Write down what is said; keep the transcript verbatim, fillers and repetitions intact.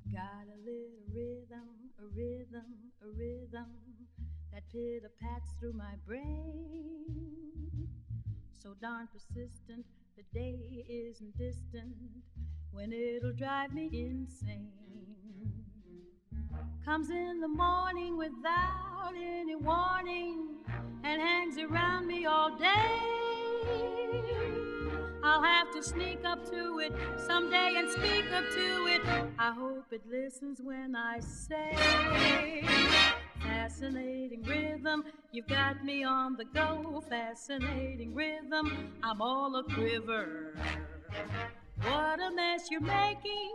Got a little rhythm, a rhythm, a rhythm that pitter-pats through my brain. So darn persistent, the day isn't distant when it'll drive me insane. Comes in the morning without any warning and hangs around me all day. I'll have to sneak up to it someday and speak up to it. I hope it listens when I say, fascinating rhythm, you've got me on the go. Fascinating rhythm, I'm all a quiver. What a mess you're making.